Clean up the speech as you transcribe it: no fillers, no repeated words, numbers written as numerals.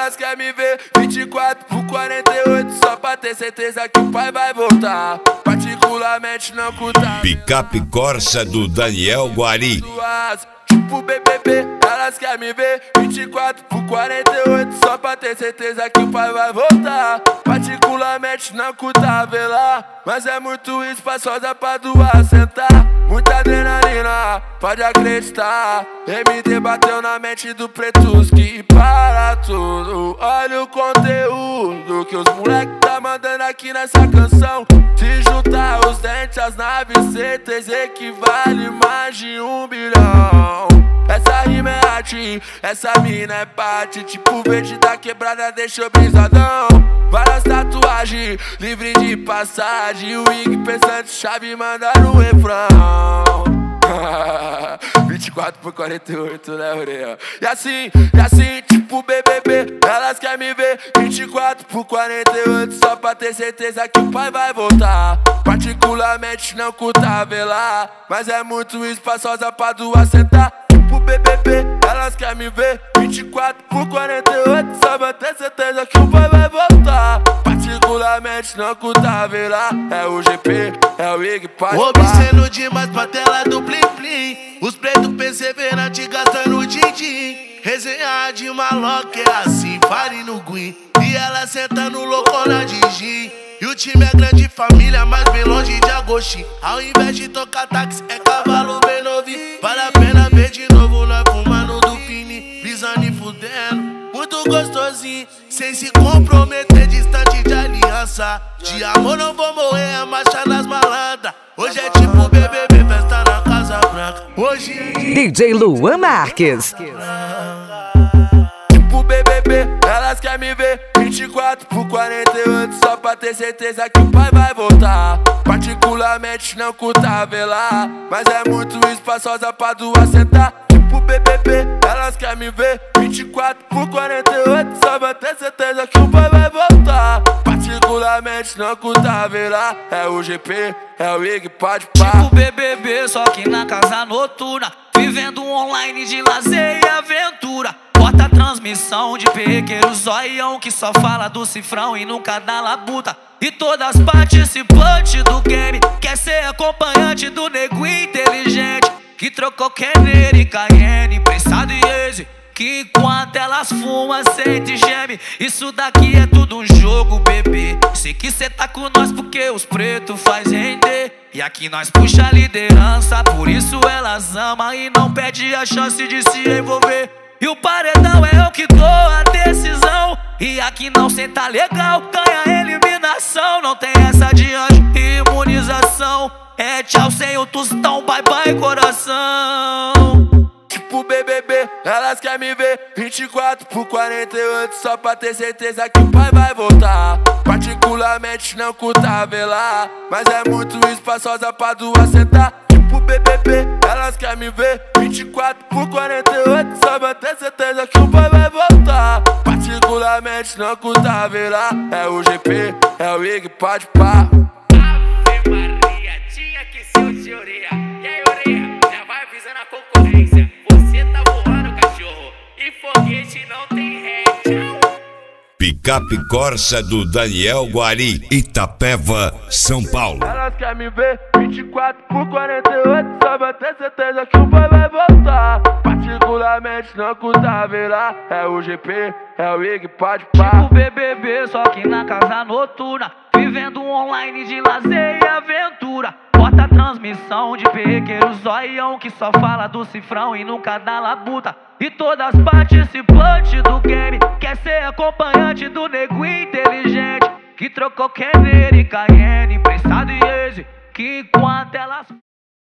Elas querem me ver 24 por 48, só pra ter certeza que o pai vai voltar. Particularmente não curta Picape Corsa do Daniel Guari. Tipo BBB, elas querem me ver 24 por 48, só pra ter certeza que o pai vai voltar. Particularmente não curta velar, mas é muito espaçosa pra duas sentar. Muita adrenalina, pode acreditar. MD bateu na mente do Pretos que para tudo. Olha o conteúdo que os moleque tá mandando aqui nessa canção. Se juntar os dentes, as naves, certeza equivale mais de 1 bilhão. Essa rima é arte, essa mina é parte. Tipo verde da quebrada deixou brisadão. Várias tatuagens, livre de passagem. O Ig pensando chave manda no refrão. 24 por 48, né, orelha? E assim, tipo BBB, elas querem me ver 24 por 48, só pra ter certeza que o pai vai voltar. Particularmente não curta velar, mas é muito espaçosa pra duas sentar. Tipo BBB, elas querem me ver 24 por 48, só pra ter certeza que o pai vai voltar. Particularmente não curta velar, é o GP, é o Ig, pode obsceno demais pra tela do Plim Plim. Os pretos perseverantes gastando din-din. Resenha de maloca é assim, pare no Guin. E ela sentando loucona de gin. E o time é grande família, mas bem longe de Agostinho. Ao invés de tocar táxi, é cavalo bem novinho. Vale a pena ver de novo nós fumando do Pini, brisando e fudendo. Muito gostosinho, sem se comprometer, distante de aliança. De amor não vou morrer, é marcha das malandras. Hoje é tipo BBB, festa na Casa Branca. Hoje DJ Luan Marques. Tipo BBB, elas querem me ver 24 por 48, só pra ter certeza que o pai vai voltar. Particularmente não curta velar, mas é muito espaçosa pra duas sentar. Tipo BBB, elas querem me ver 24 por 48, só pra ter certeza que o pai vai voltar. Particularmente não curta velar, é o GP, é o Ig, pode pá. Tipo BBB, só que na casa noturna, vivendo um online de lazer e aventura. Bota a transmissão de perrequeiro zoião, que só fala do cifrão e nunca dá labuta. E todas participantes do game quer ser acompanhante do nego inteligente, que trocou Kenner e Cayenne, prensado e Easy. Que enquanto elas fumam, sente e geme. Isso daqui é tudo um jogo, bebê. Sei que cê tá com nós porque os pretos faz render. E aqui nós puxa a liderança, por isso elas amam e não perde a chance de se envolver. E o paredão é o que dou a decisão. E aqui não senta legal, ganha eliminação. Não tem essa de anjo e imunização. É tchau sem o tostão, bye bye coração. Tipo BBB, elas querem me ver 24 por 48, só pra ter certeza que o pai vai voltar. Particularmente não curta velar, mas é muito espaçosa pra duas sentar. Tipo BBB, elas querem me ver 24 por 48, só pra ter certeza que o pai vai voltar. Particularmente não curta velar, é o GP, é o Ig, pode pá. Ave Maria, tinha que ser o de orelha. E aí, orelha, já vai avisando a concorrência. Você tá voando, cachorro, e foguete não tem ré. Picape Corsa do Daniel Guari, Itapeva, São Paulo. Elas querem me ver 24 por 48, só pra ter certeza que o pai vai voltar. Particularmente não curta velar, é o GP, é o Ig, pode pá. Tipo BBB, só que na casa noturna, vivendo um online de lazer e aventura. Bota a transmissão de perrequeiro zoião, que só fala do cifrão e nunca dá labuta. E todas participantes do game quer ser acompanhante do nego inteligente, que trocou Kenner e Cayenne, prensado e Easy. Que enquanto elas